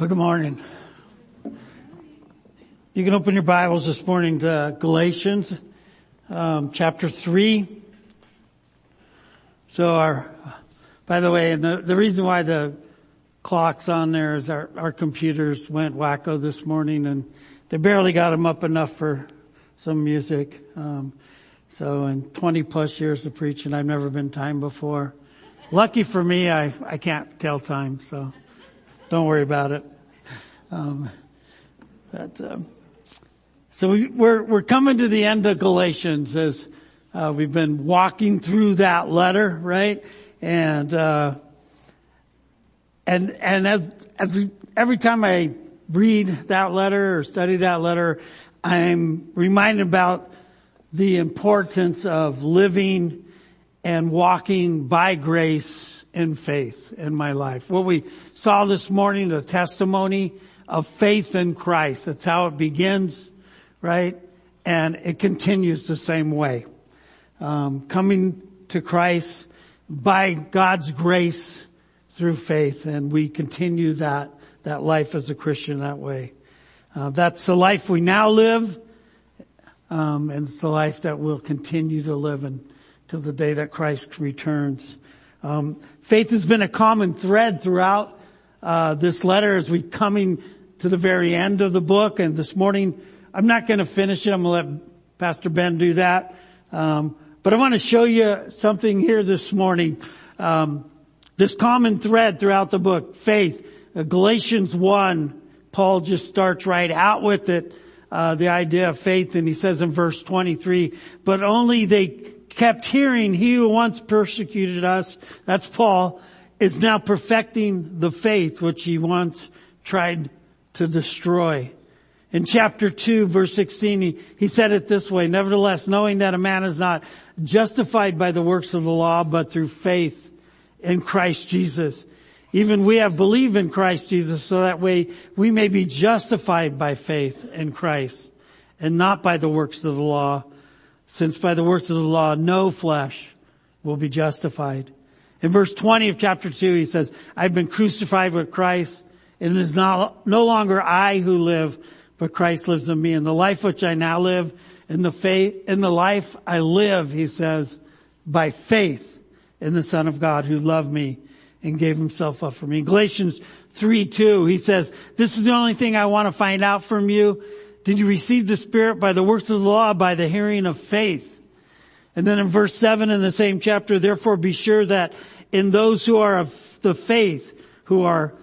Well, good morning. You can open your Bibles this morning to Galatians, chapter 3. So by the way, and the reason why the clock's on there is our computers went wacko this morning and they barely got them up enough for some music. So in 20 plus years of preaching, I've never been timed before. Lucky for me, I can't tell time, so don't worry about it. So we're coming to the end of Galatians as we've been walking through that letter, right? And every time I read that letter or study that letter, I'm reminded about the importance of living and walking by grace in faith in my life. What we saw this morning, the testimony of faith in Christ. That's how it begins, right? And it continues the same way. Coming to Christ by God's grace through faith, and we continue that life as a Christian that way. That's the life we now live, and it's the life that we'll continue to live until the day that Christ returns. Faith has been a common thread throughout this letter as we're coming to the very end of the book. And this morning, I'm not going to finish it. I'm going to let Pastor Ben do that. But I want to show you something here this morning. This common thread throughout the book, faith. Galatians 1, Paul just starts right out with it, the idea of faith. And he says in verse 23, but only they kept hearing, he who once persecuted us, that's Paul, is now perfecting the faith which he once tried to destroy. In chapter 2, verse 16, he said it this way, nevertheless, knowing that a man is not justified by the works of the law, but through faith in Christ Jesus. Even we have believed in Christ Jesus, so that way we may be justified by faith in Christ, and not by the works of the law, since by the works of the law no flesh will be justified. In verse 20 of chapter 2, he says, I've been crucified with Christ, and it is no longer I who live, but Christ lives in me. And the life which I now live, in the life I live, he says, by faith in the Son of God who loved me and gave himself up for me. In Galatians 3:2, he says, this is the only thing I want to find out from you. Did you receive the Spirit by the works of the law, by the hearing of faith? And then in verse 7 in the same chapter, therefore be sure that in those who are of the faith, who are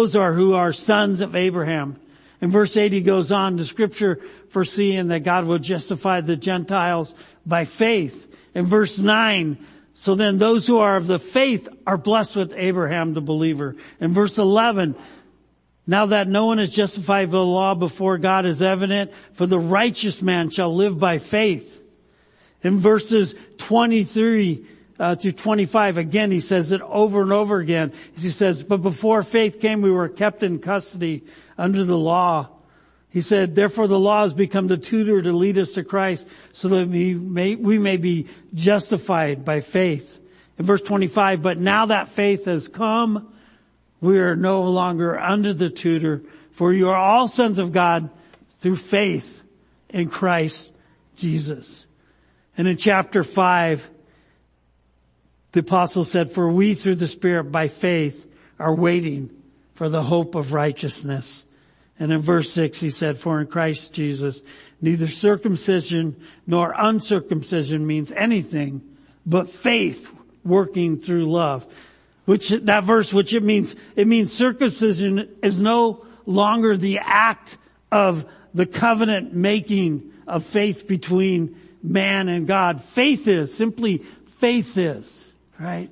sons of Abraham. In verse 8 he goes on to scripture foreseeing that God will justify the Gentiles by faith. In verse 9, so then those who are of the faith are blessed with Abraham the believer. In verse 11, now that no one is justified by the law before God is evident, for the righteous man shall live by faith. In verses 23 through 25, again, he says it over and over again. He says, but before faith came, we were kept in custody under the law. He said, therefore the law has become the tutor to lead us to Christ so that we may be justified by faith. In verse 25, but now that faith has come, we are no longer under the tutor, for you are all sons of God through faith in Christ Jesus. And in chapter 5, the apostle said, for we through the Spirit by faith are waiting for the hope of righteousness. And in verse 6 he said, for in Christ Jesus neither circumcision nor uncircumcision means anything, but faith working through love. Which it means circumcision is no longer the act of the covenant making of faith between man and God. Faith is, right?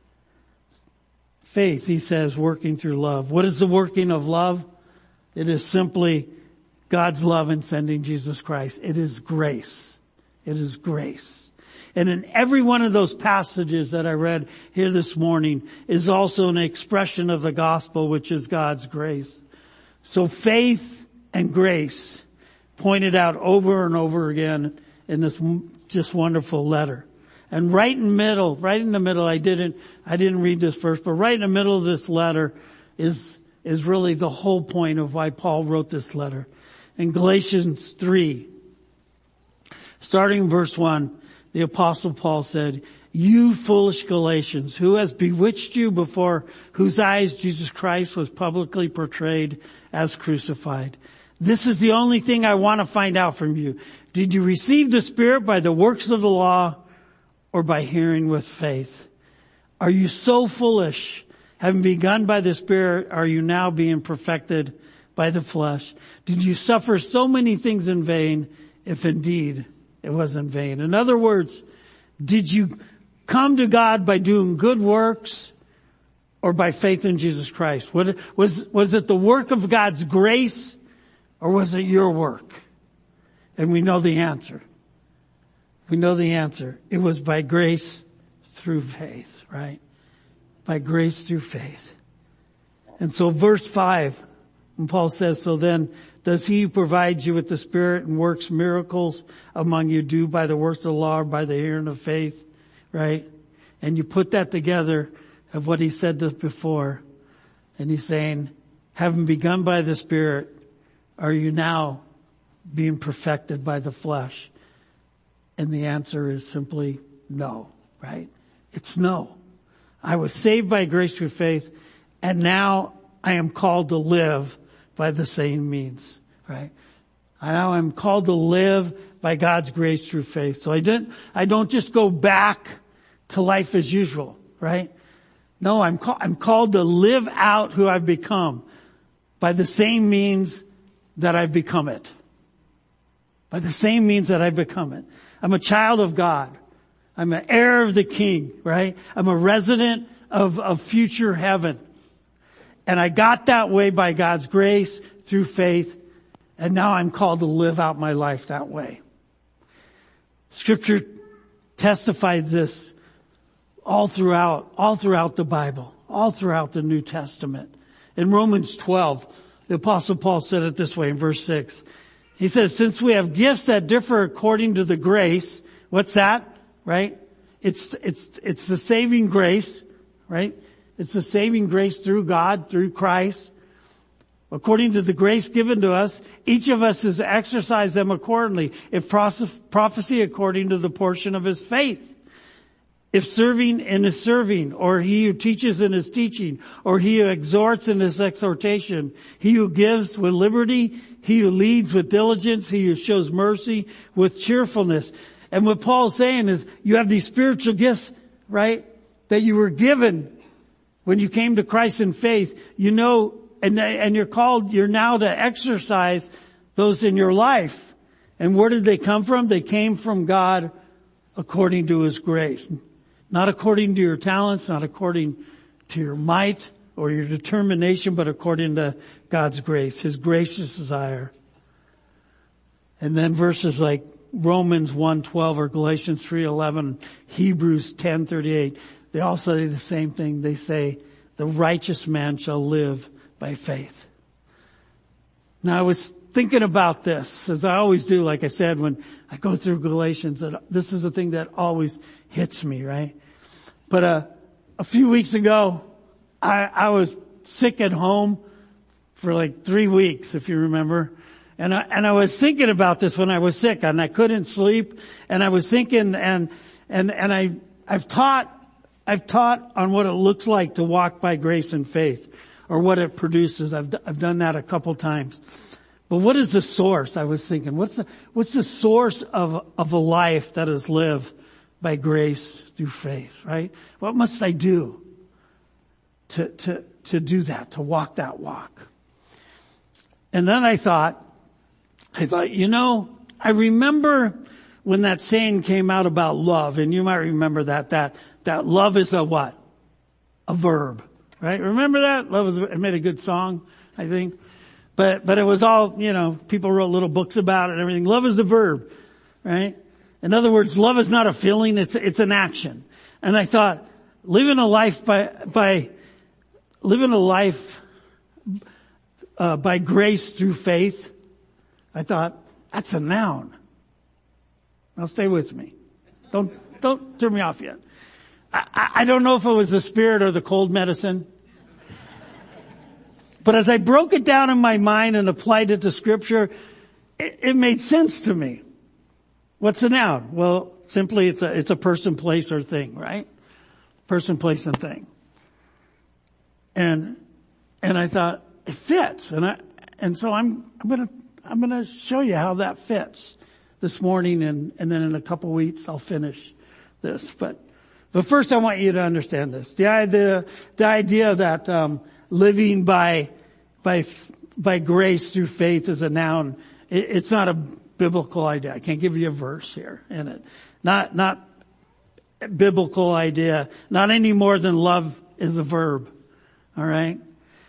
Faith, he says, working through love. What is the working of love? It is simply God's love in sending Jesus Christ. It is grace. It is grace. And in every one of those passages that I read here this morning is also an expression of the gospel, which is God's grace. So faith and grace pointed out over and over again in this just wonderful letter. And right in the middle, I didn't read this verse, but right in the middle of this letter is is really the whole point of why Paul wrote this letter. In Galatians 3, starting verse 1, the Apostle Paul said, "You foolish Galatians, who has bewitched you, before whose eyes Jesus Christ was publicly portrayed as crucified? This is the only thing I want to find out from you. Did you receive the Spirit by the works of the law or by hearing with faith? Are you so foolish? Having begun by the Spirit, are you now being perfected by the flesh? Did you suffer so many things in vain, if indeed it was in vain?" In other words, did you come to God by doing good works or by faith in Jesus Christ? Was it the work of God's grace or was it your work? And we know the answer. We know the answer. It was by grace through faith, right? By grace through faith. And so verse 5, when Paul says, "So then, does he who provides you with the Spirit and works miracles among you do by the works of the law or by the hearing of faith?" Right? And you put that together of what he said before. And he's saying, having begun by the Spirit, are you now being perfected by the flesh? And the answer is simply no, right? It's no. I was saved by grace through faith, and now I am called to live by the same means, right? Now I'm called to live by God's grace through faith. So I don't just go back to life as usual, right? No, I'm called to live out who I've become by the same means that I've become it. By the same means that I've become it. I'm a child of God. I'm an heir of the King, right? I'm a resident of future heaven. And I got that way by God's grace through faith. And now I'm called to live out my life that way. Scripture testifies this all throughout the Bible, all throughout the New Testament. In Romans 12, the Apostle Paul said it this way in verse 6. He says, "Since we have gifts that differ according to the grace," what's that? Right? It's the saving grace, right? It's the saving grace through God, through Christ. According to the grace given to us, each of us is to exercise them accordingly. If prophecy, according to the portion of his faith. If serving, in his serving, or he who teaches in his teaching, or he who exhorts in his exhortation, he who gives with liberty, he who leads with diligence, he who shows mercy with cheerfulness. And what Paul's saying is, you have these spiritual gifts, right, that you were given when you came to Christ in faith. You know, and you're now to exercise those in your life. And where did they come from? They came from God according to his grace. Not according to your talents, not according to your might or your determination, but according to God's grace, his gracious desire. And then verses like Romans 1:12 or Galatians 3:11, Hebrews 10:38, they all say the same thing. They say, the righteous man shall live by faith. Now I was thinking about this, as I always do, like I said, when I go through Galatians, and this is the thing that always hits me, right? But a few weeks ago, I was sick at home for like 3 weeks, if you remember. And I was thinking about this when I was sick, and I couldn't sleep, and I was thinking, and I've taught on what it looks like to walk by grace and faith, or what it produces. I've done that a couple times. But what is the source? I was thinking, what's the source of a life that is lived by grace through faith, right? What must I do to do that, to walk that walk? And then I thought, I remember when that saying came out about love, and you might remember that love is a what? A verb, right? Remember that? It made a good song, I think. But it was all, people wrote little books about it and everything. Love is the verb, right? In other words, love is not a feeling, it's an action. And I thought, living a life by grace through faith, I thought, that's a noun. Now stay with me. Don't turn me off yet. I don't know if it was the Spirit or the cold medicine. But as I broke it down in my mind and applied it to Scripture, it made sense to me. What's a noun? Well, simply it's a person, place, or thing, right? Person, place, and thing. And I thought it fits, and so I'm gonna show you how that fits this morning, and then in a couple weeks I'll finish this. But first I want you to understand this: the idea that living by grace through faith is a noun. It's not a biblical idea. I can't give you a verse here in it. Not a biblical idea. Not any more than love is a verb. All right.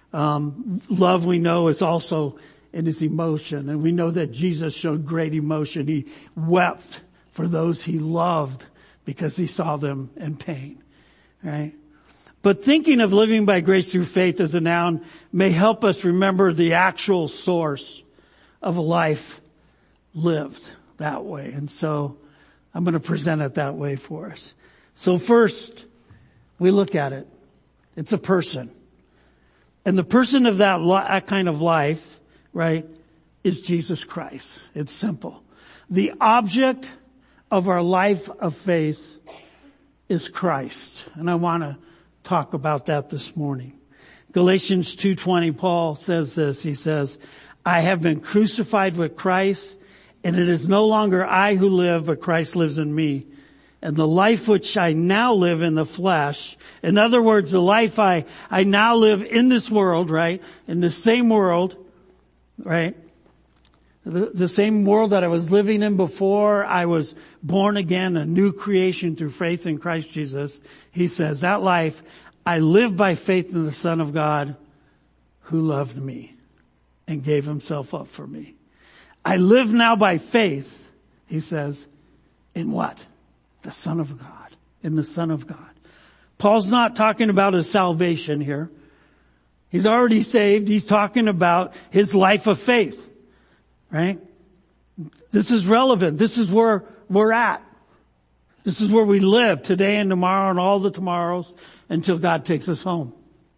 Love, we know, is also in his emotion, and we know that Jesus showed great emotion. He wept for those he loved because he saw them in pain. Right. But thinking of living by grace through faith as a noun may help us remember the actual source of a life lived that way. And so I'm going to present it that way for us. So first, we look at it. It's a person. And the person of that kind of life, right, is Jesus Christ. It's simple. The object of our life of faith is Christ. And I want to talk about that this morning. Galatians 2:20, Paul says this. He says, I have been crucified with Christ, and it is no longer I who live, but Christ lives in me. And the life which I now live in the flesh, in other words, the life I now live in this world, right, in the same world, right, the same world that I was living in before I was born again, a new creation through faith in Christ Jesus. He says, that life I live by faith in the Son of God who loved me and gave himself up for me. I live now by faith, he says, in what? The Son of God. In the Son of God. Paul's not talking about his salvation here. He's already saved. He's talking about his life of faith. Right? This is relevant. This is where we're at. This is where we live today and tomorrow and all the tomorrows until God takes us home.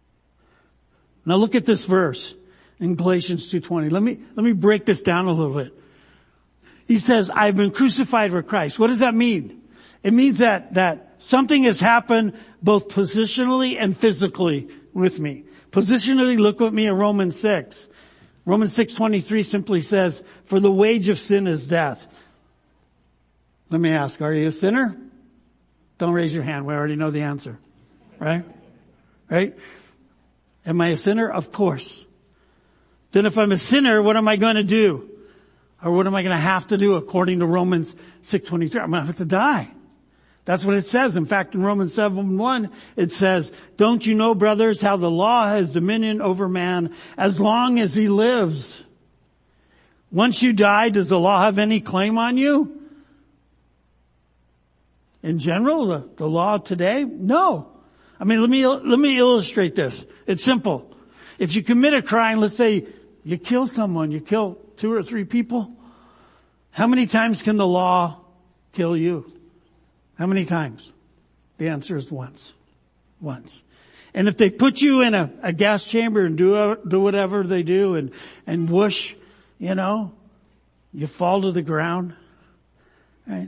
Now look at this verse in Galatians 2:20. Let me break this down a little bit. He says, I've been crucified with Christ. What does that mean? It means that something has happened both positionally and physically with me. Positionally, look with me at Romans 6. Romans 6:23 simply says, for the wage of sin is death. Let me ask, are you a sinner? Don't raise your hand. We already know the answer. Right? Right? Am I a sinner? Of course. Then if I'm a sinner, what am I going to do? Or what am I going to have to do according to Romans 6:23? I'm going to have to die. That's what it says. In fact, in Romans 7:1, it says, don't you know, brothers, how the law has dominion over man as long as he lives? Once you die, does the law have any claim on you? In general, the law today? No. I mean, let me illustrate this. It's simple. If you commit a crime, let's say you kill someone, you kill 2 or 3 people, how many times can the law kill you? How many times? The answer is once. Once. And if they put you in a gas chamber and do whatever they do and whoosh, you fall to the ground, right?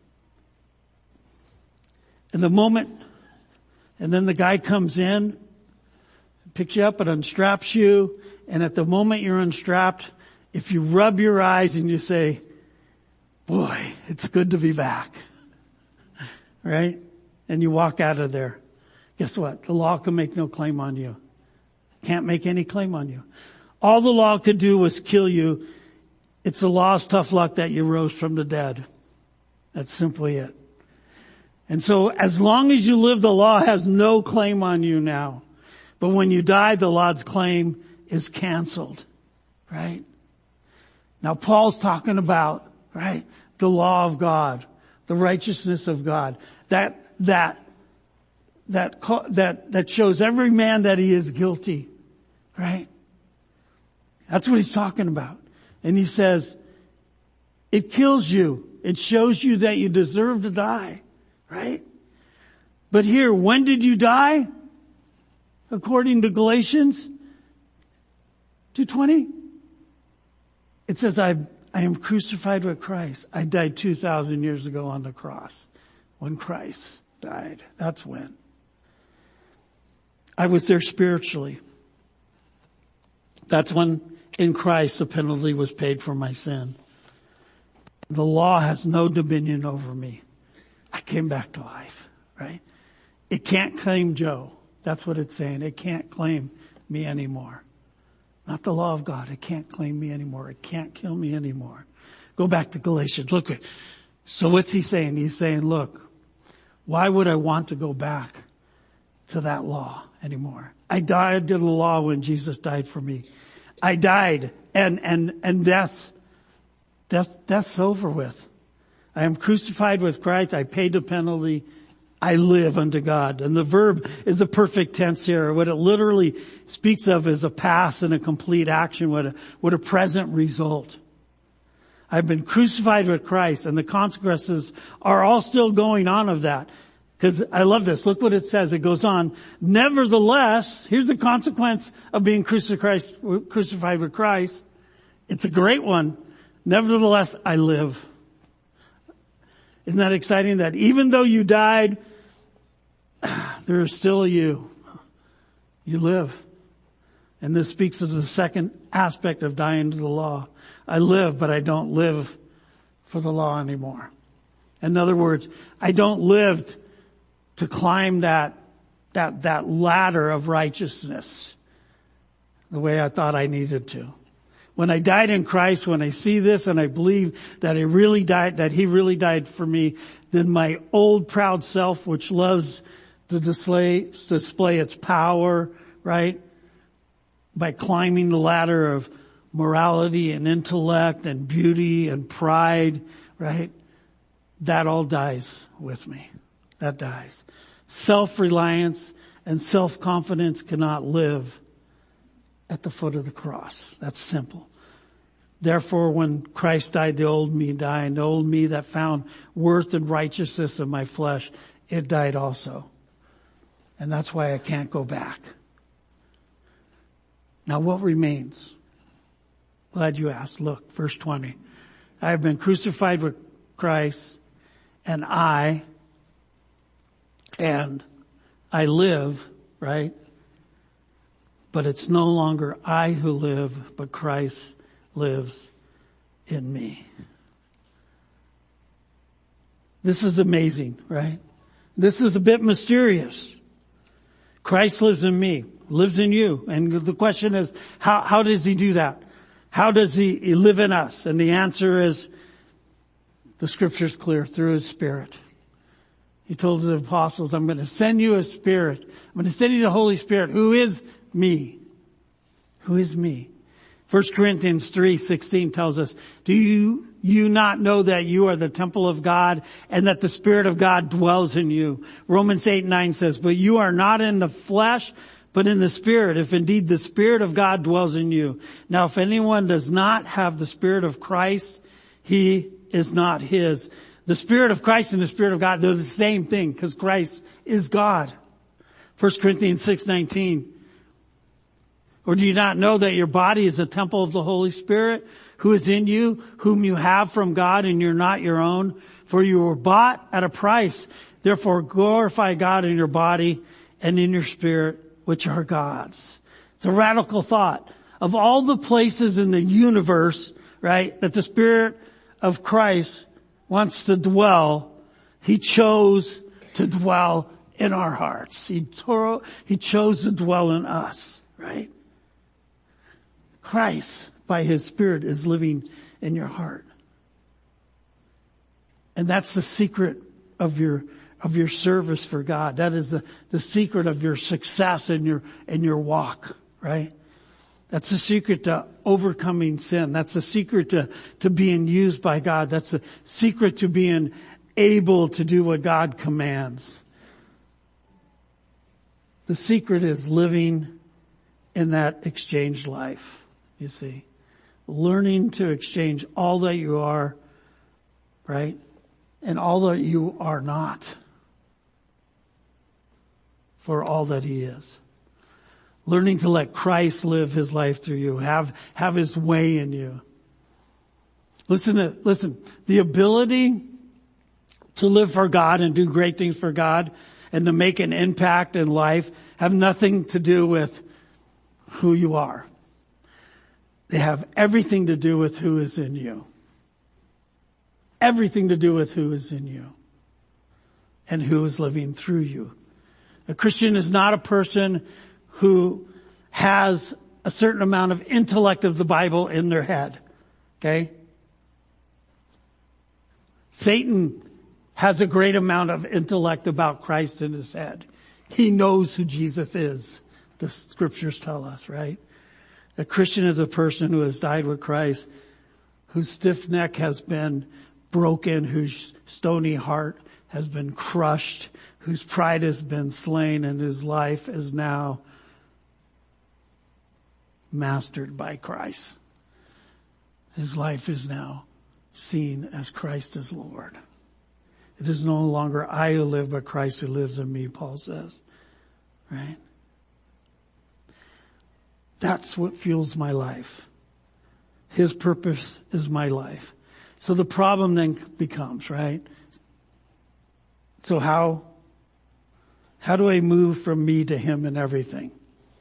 And then the guy comes in, picks you up and unstraps you, and at the moment you're unstrapped, if you rub your eyes and you say, boy, it's good to be back. Right? And you walk out of there. Guess what? The law can make no claim on you. Can't make any claim on you. All the law could do was kill you. It's the law's tough luck that you rose from the dead. That's simply it. And so as long as you live, the law has no claim on you now. But when you die, the law's claim is canceled. Right? Now Paul's talking about, right, the law of God. The righteousness of God. That shows every man that he is guilty. Right? That's what he's talking about. And he says, it kills you. It shows you that you deserve to die. Right? But here, when did you die? According to Galatians, 2:20? It says, I am crucified with Christ. I died 2,000 years ago on the cross. When Christ died. That's when. I was there spiritually. That's when in Christ the penalty was paid for my sin. The law has no dominion over me. I came back to life, right? It can't claim Joe. That's what it's saying. It can't claim me anymore. Not the law of God. It can't claim me anymore. It can't kill me anymore. Go back to Galatians. Look, so what's he saying? He's saying, look, why would I want to go back to that law anymore? I died to the law when Jesus died for me. I died and death's over with. I am crucified with Christ. I paid the penalty. I live unto God. And the verb is a perfect tense here. What it literally speaks of is a past and a complete action. What a present result. I've been crucified with Christ, and the consequences are all still going on of that. Because I love this. Look what it says. It goes on. Nevertheless, here's the consequence of being crucified with Christ. It's a great one. Nevertheless, I live. Isn't that exciting? That even though you died, there is still you. You live. And this speaks of the second aspect of dying to the law. I live, but I don't live for the law anymore. In other words, I don't live to climb that ladder of righteousness the way I thought I needed to. When I died in Christ, when I see this and I believe that He really died for me, then my old proud self, which loves to display its power, right? By climbing the ladder of morality and intellect and beauty and pride, right? That all dies with me. That dies. Self-reliance and self-confidence cannot live at the foot of the cross. That's simple. Therefore, when Christ died, the old me died, and the old me that found worth and righteousness of my flesh, it died also. And that's why I can't go back. Now what remains? Glad you asked. Look, verse 20. I have been crucified with Christ, and I live, right? But it's no longer I who live, but Christ lives in me. This is amazing, right? This is a bit mysterious. Christ lives in me, lives in you. And the question is, how does He do that? How does He live in us? And the answer is, the Scripture's clear, through His Spirit. He told the apostles, I'm going to send you a Spirit. I'm going to send you the Holy Spirit, who is me. Who is me? 1 Corinthians 3:16 tells us, do you not know that you are the temple of God and that the Spirit of God dwells in you? Romans 8:9 says, but you are not in the flesh, but in the Spirit, if indeed the Spirit of God dwells in you. Now if anyone does not have the Spirit of Christ, he is not His. The Spirit of Christ and the Spirit of God, they're the same thing, because Christ is God. 1 Corinthians 6:19. Or do you not know that your body is a temple of the Holy Spirit who is in you, whom you have from God, and you're not your own? For you were bought at a price. Therefore glorify God in your body and in your spirit, which are God's. It's a radical thought. Of all the places in the universe, right, that the Spirit of Christ wants to dwell, He chose to dwell in our hearts. He chose to dwell in us, right? Christ, by His Spirit, is living in your heart. And that's the secret of your service for God. That is the secret of your success in your walk, right? That's the secret to overcoming sin. That's the secret to being used by God. That's the secret to being able to do what God commands. The secret is living in that exchanged life. You see, learning to exchange all that you are, right? And all that you are not for all that He is. Learning to let Christ live his life through you. Have his way in you. Listen, the ability to live for God and do great things for God and to make an impact in life have nothing to do with who you are. They have everything to do with who is in you. Everything to do with who is in you and who is living through you. A Christian is not a person who has a certain amount of intellect of the Bible in their head. Okay? Satan has a great amount of intellect about Christ in his head. He knows who Jesus is. The scriptures tell us, right? A Christian is a person who has died with Christ, whose stiff neck has been broken, whose stony heart has been crushed, whose pride has been slain, and whose life is now mastered by Christ. His life is now seen as Christ as Lord. It is no longer I who live, but Christ who lives in me, Paul says. Right? That's what fuels my life. His purpose is my life. So the problem then becomes, right? So how do I move from me to him in everything?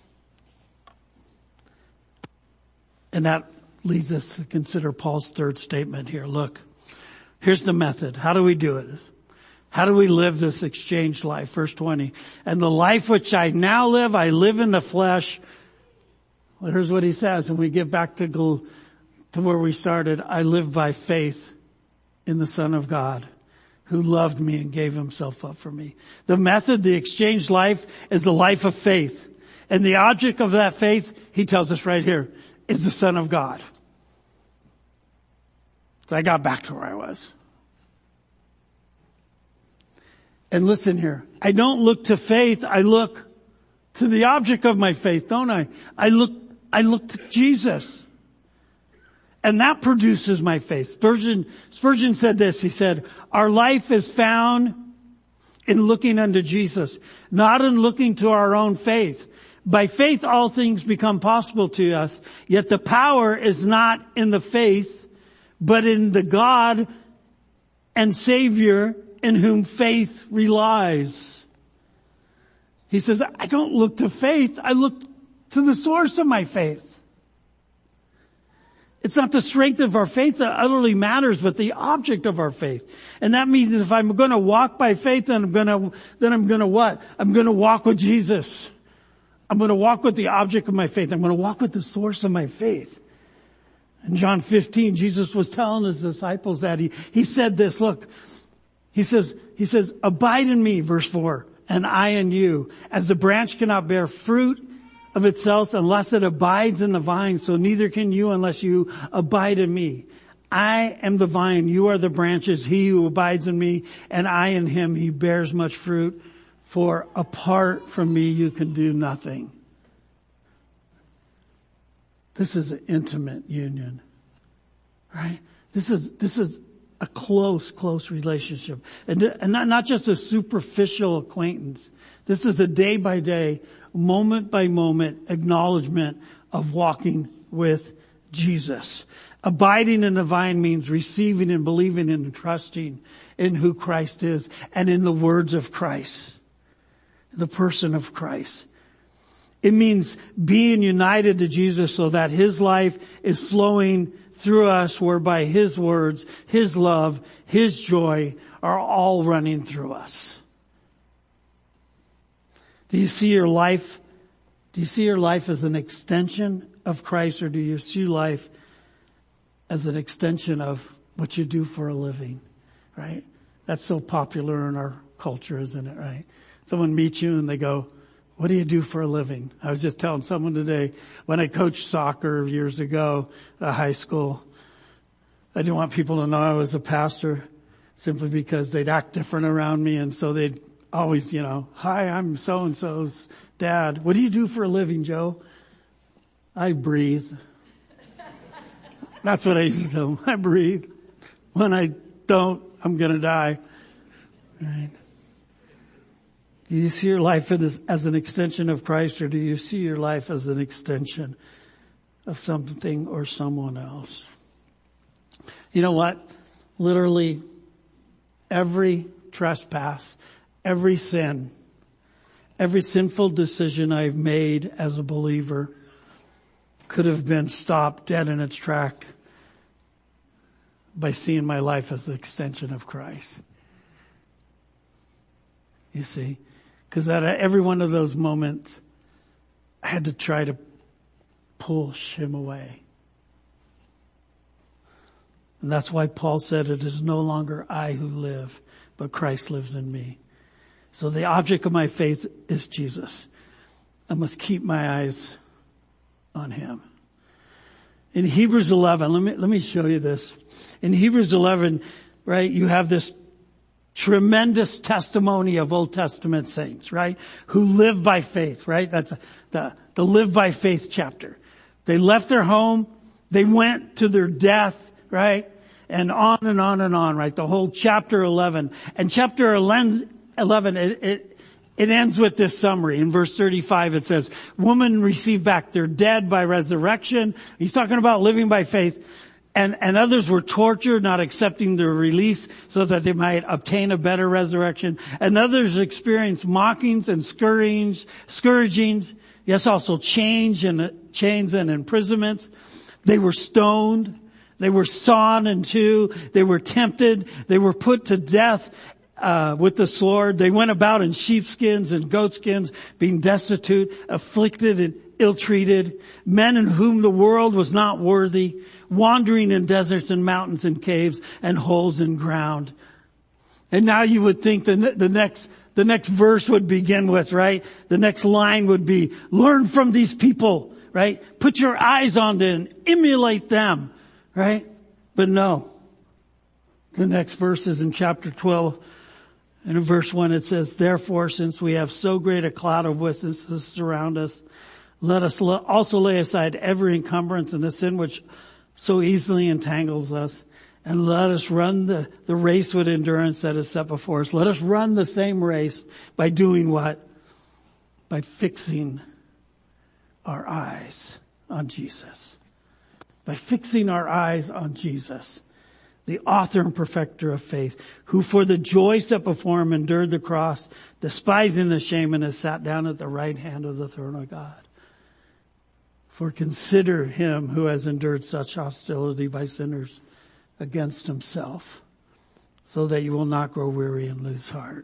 And that leads us to consider Paul's third statement here. Look, here's the method. How do we do it? How do we live this exchanged life? Verse 20. And the life which I now live, I live in the flesh. Well, here's what he says. And we get back to where we started. I live by faith in the Son of God who loved me and gave himself up for me. The method, the exchanged life, is the life of faith. And the object of that faith, he tells us right here, is the Son of God. So I got back to where I was. And listen here. I don't look to faith. I look to the object of my faith, don't I? I look to Jesus. And that produces my faith. Spurgeon said this. He said, our life is found in looking unto Jesus, not in looking to our own faith. By faith all things become possible to us, yet the power is not in the faith, but in the God and Savior in whom faith relies. He says, I don't look to faith, I look to the source of my faith. It's not the strength of our faith that utterly matters, but the object of our faith. And that means if I'm going to walk by faith, then I'm going to what? I'm going to walk with Jesus. I'm going to walk with the object of my faith. I'm going to walk with the source of my faith. In John 15, Jesus was telling his disciples that he said this, look, he says, abide in me, verse 4, and I in you. As the branch cannot bear fruit of itself unless it abides in the vine, so neither can you unless you abide in me. I am the vine, you are the branches, he who abides in me, and I in him, he bears much fruit. For apart from me, you can do nothing. This is an intimate union, right? This is a close relationship. And not just a superficial acquaintance. This is a day by day, moment by moment acknowledgement of walking with Jesus. Abiding in the vine means receiving and believing and trusting in who Christ is and in the words of Christ. The person of Christ. It means being united to Jesus so that his life is flowing through us, whereby his words, his love, his joy are all running through us. Do you see your life as an extension of Christ, or do you see life as an extension of what you do for a living? Right? That's so popular in our culture, isn't it? Right? Someone meets you and they go, what do you do for a living? I was just telling someone today, when I coached soccer years ago at high school, I didn't want people to know I was a pastor simply because they'd act different around me. And so they'd always, hi, I'm so-and-so's dad. What do you do for a living, Joe? I breathe. That's what I used to tell them. I breathe. When I don't, I'm going to die. Right? Do you see your life as an extension of Christ, or do you see your life as an extension of something or someone else? You know what? Literally every trespass, every sin, every sinful decision I've made as a believer could have been stopped dead in its track by seeing my life as an extension of Christ. You see? Because at every one of those moments, I had to try to push him away. And that's why Paul said, it is no longer I who live, but Christ lives in me. So the object of my faith is Jesus. I must keep my eyes on him. In Hebrews 11, let me show you this. In Hebrews 11, right, you have this tremendous testimony of Old Testament saints, right? Who live by faith, right? That's the live by faith chapter. They left their home. They went to their death, right? And on and on and on, right? The whole chapter 11. And chapter 11, it ends with this summary. In verse 35, it says, women receive back their dead by resurrection. He's talking about living by faith. And others were tortured, not accepting their release so that they might obtain a better resurrection. And others experienced mockings and scourgings. Yes, also chains and imprisonments. They were stoned. They were sawn in two. They were tempted. They were put to death with the sword. They went about in sheepskins and goatskins, being destitute, afflicted, and ill-treated, men in whom the world was not worthy, wandering in deserts and mountains and caves and holes in ground. And now you would think the next verse would begin with, right? The next line would be, learn from these people, right? Put your eyes on them and emulate them, right? But no. The next verse is in chapter 12. And in verse 1 it says, therefore, since we have so great a cloud of witnesses surround us, let us also lay aside every encumbrance and the sin which so easily entangles us. And let us run the race with endurance that is set before us. Let us run the same race by doing what? By fixing our eyes on Jesus. By fixing our eyes on Jesus, the author and perfecter of faith, who for the joy set before him endured the cross, despising the shame, and has sat down at the right hand of the throne of God. For consider him who has endured such hostility by sinners against himself, so that you will not grow weary and lose heart.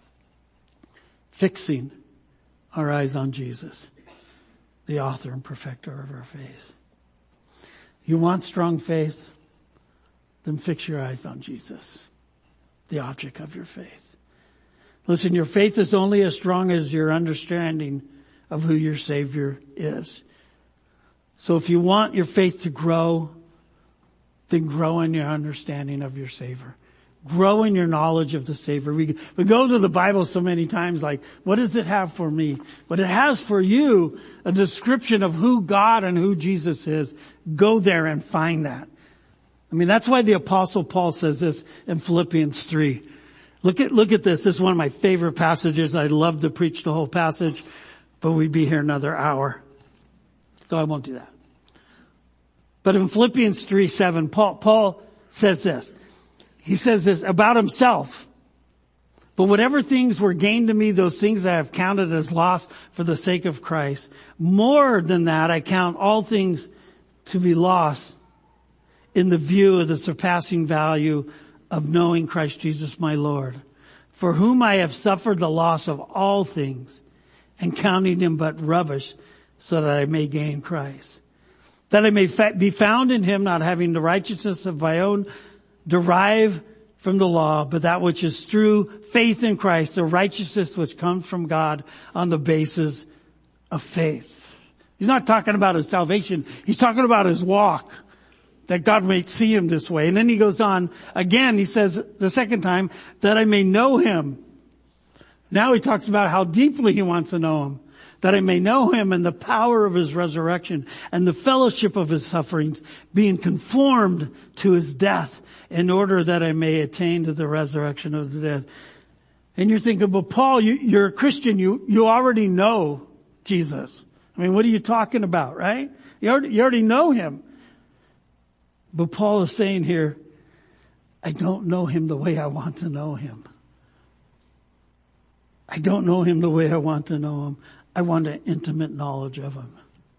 Fixing our eyes on Jesus, the author and perfecter of our faith. You want strong faith? Then fix your eyes on Jesus, the object of your faith. Listen, your faith is only as strong as your understanding of who your Savior is. So if you want your faith to grow, then grow in your understanding of your Savior. Grow in your knowledge of the Savior. We go to the Bible so many times like, what does it have for me? But it has for you a description of who God and who Jesus is. Go there and find that. I mean, that's why the Apostle Paul says this in Philippians 3. Look at this. This is one of my favorite passages. I'd love to preach the whole passage, but we'd be here another hour. So I won't do that. But in Philippians 3:7, Paul says this. He says this about himself. But whatever things were gained to me, those things I have counted as loss for the sake of Christ. More than that, I count all things to be lost in the view of the surpassing value of knowing Christ Jesus my Lord, for whom I have suffered the loss of all things, and counting him but rubbish, so that I may gain Christ. That I may be found in him, not having the righteousness of my own derived from the law, but that which is through faith in Christ, the righteousness which comes from God on the basis of faith. He's not talking about his salvation. He's talking about his walk, that God may see him this way. And then he goes on again, he says the second time, that I may know him. Now he talks about how deeply he wants to know him. That I may know him and the power of his resurrection and the fellowship of his sufferings, being conformed to his death, in order that I may attain to the resurrection of the dead. And you're thinking, but Paul, you're a Christian. You already know Jesus. I mean, what are you talking about, right? You already know him. But Paul is saying here, I don't know him the way I want to know him. I don't know him the way I want to know him. I want an intimate knowledge of him.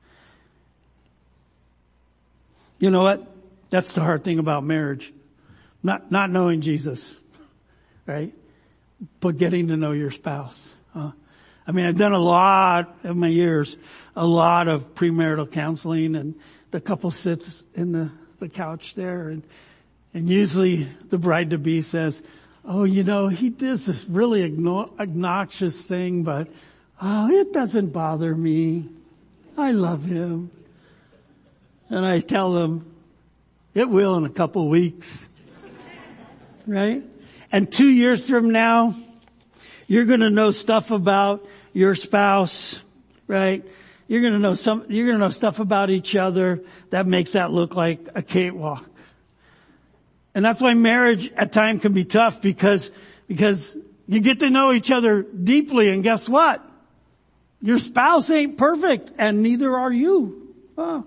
You know what? That's the hard thing about marriage. Not knowing Jesus, right? But getting to know your spouse. I mean, I've done a lot of my years, a lot of premarital counseling, and the couple sits in the couch there, and usually the bride-to-be says, oh, you know, he does this really obnoxious thing, but it doesn't bother me. I love him. And I tell them, it will in a couple weeks. Right? And 2 years from now, you're going to know stuff about your spouse, right? You're going to know stuff about each other that makes that look like a cakewalk. And that's why marriage at times can be tough because you get to know each other deeply, and guess what? Your spouse ain't perfect, and neither are you. Oh.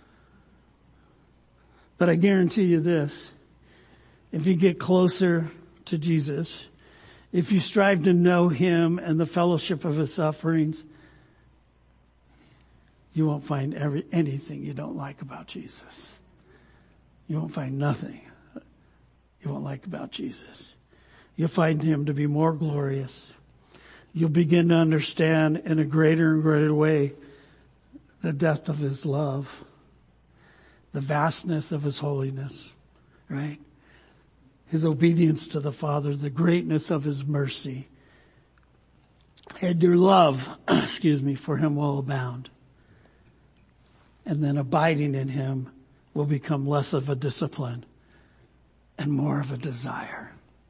But I guarantee you this, if you get closer to Jesus, if you strive to know him and the fellowship of his sufferings, you won't find anything you don't like about Jesus. You won't find nothing you won't like about Jesus. You'll find him to be more glorious. You'll begin to understand in a greater and greater way the depth of his love, the vastness of his holiness, right? His obedience to the Father, the greatness of his mercy. And your love, for him will abound. And then abiding in him will become less of a discipline and more of a desire.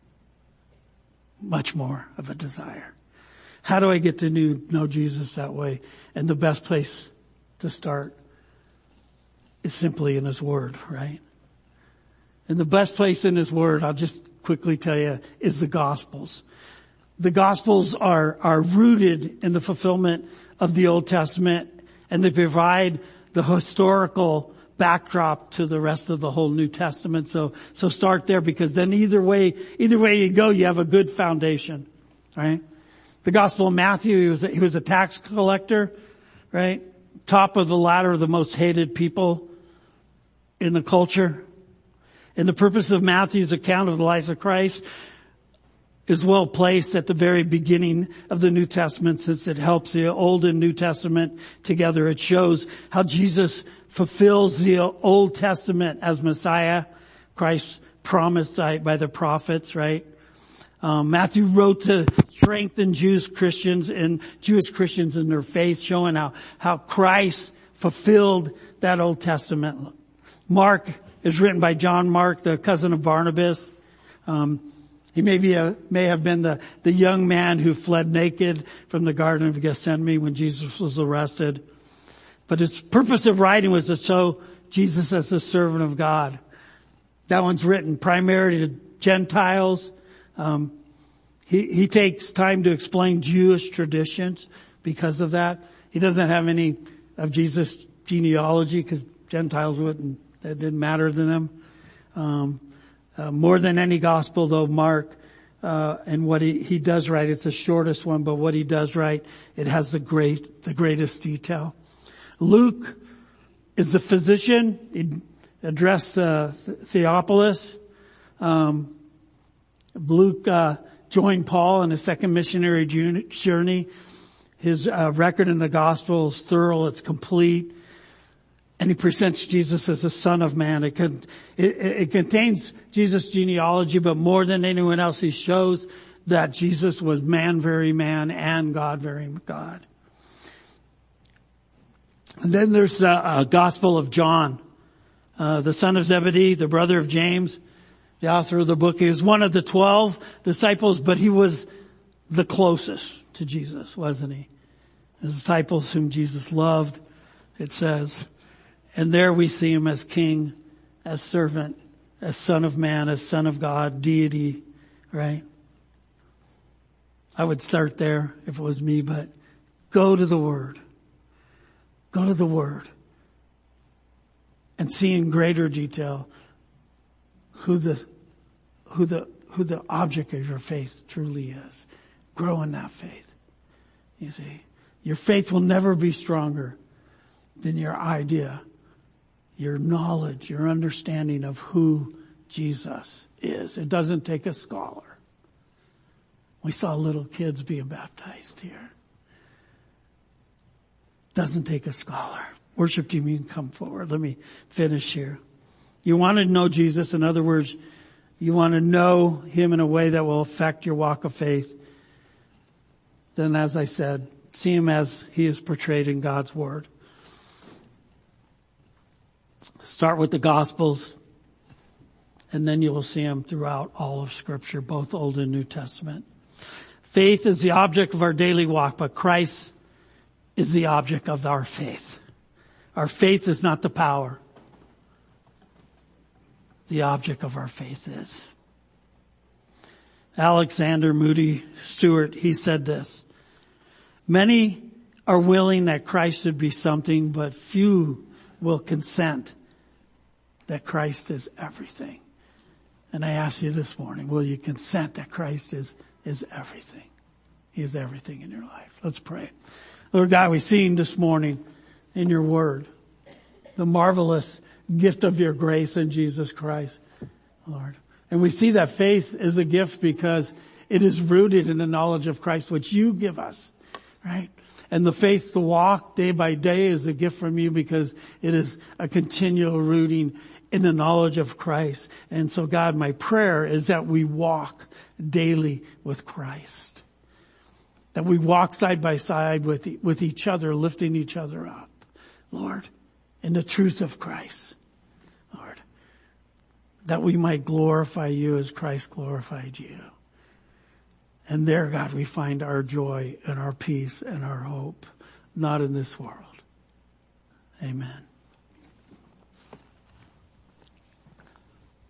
Much more of a desire. How do I get to know Jesus that way? And the best place to start is simply in his word, right? And the best place in his word, I'll just quickly tell you, is the Gospels. The Gospels are rooted in the fulfillment of the Old Testament, and they provide the historical backdrop to the rest of the whole New Testament. So start there, because then either way you go, you have a good foundation, right? The Gospel of Matthew, he was a tax collector, right? Top of the ladder of the most hated people in the culture. And the purpose of Matthew's account of the life of Christ is well placed at the very beginning of the New Testament, since it helps the Old and New Testament together. It shows how Jesus fulfills the Old Testament as Messiah, Christ promised by the prophets, right? Matthew wrote to strengthen Jewish Christians in their faith, showing how Christ fulfilled that Old Testament. Mark is written by John Mark, the cousin of Barnabas. He may have been the young man who fled naked from the Garden of Gethsemane when Jesus was arrested. But his purpose of writing was to show Jesus as the servant of God. That one's written primarily to Gentiles. He takes time to explain Jewish traditions because of that. He doesn't have any of Jesus' genealogy because Gentiles that didn't matter to them. More than any gospel though, Mark, and what he does write, it's the shortest one, but what he does write, it has the greatest detail. Luke is the physician. He addressed Theophilus. Luke joined Paul in his second missionary journey. His record in the gospel is thorough, it's complete. And he presents Jesus as the Son of Man. It contains Jesus' genealogy, but more than anyone else, he shows that Jesus was man, very man, and God, very God. And then there's the Gospel of John, the son of Zebedee, the brother of James, the author of the book. He was one of the 12 disciples, but he was the closest to Jesus, wasn't he? The disciples whom Jesus loved, it says. And there we see him as king, as servant, as son of man, as son of God, deity, right? I would start there if it was me, but go to the Word. Go to the Word and see in greater detail who the object of your faith truly is. Grow in that faith. You see, your faith will never be stronger than your idea, your knowledge, your understanding of who Jesus is. It doesn't take a scholar. We saw little kids being baptized here. Doesn't take a scholar. Worship team, you can come forward. Let me finish here. You want to know Jesus. In other words, you want to know Him in a way that will affect your walk of faith. Then, as I said, see Him as He is portrayed in God's Word. Start with the Gospels, and then you will see Him throughout all of Scripture, both Old and New Testament. Faith is the object of our daily walk, but Christ is the object of our faith. Our faith is not the power. The object of our faith is. Alexander Moody Stewart, he said this: many are willing that Christ should be something, but few will consent that Christ is everything. And I ask you this morning, will you consent that Christ is everything? He is everything in your life. Let's pray. Lord God, we've seen this morning in your Word the marvelous gift of your grace in Jesus Christ, Lord. And we see that faith is a gift because it is rooted in the knowledge of Christ, which you give us, right? And the faith to walk day by day is a gift from you because it is a continual rooting in the knowledge of Christ. And so God, my prayer is that we walk daily with Christ. That we walk side by side with each other, lifting each other up, Lord, in the truth of Christ, Lord. That we might glorify you as Christ glorified you. And there, God, we find our joy and our peace and our hope, not in this world. Amen.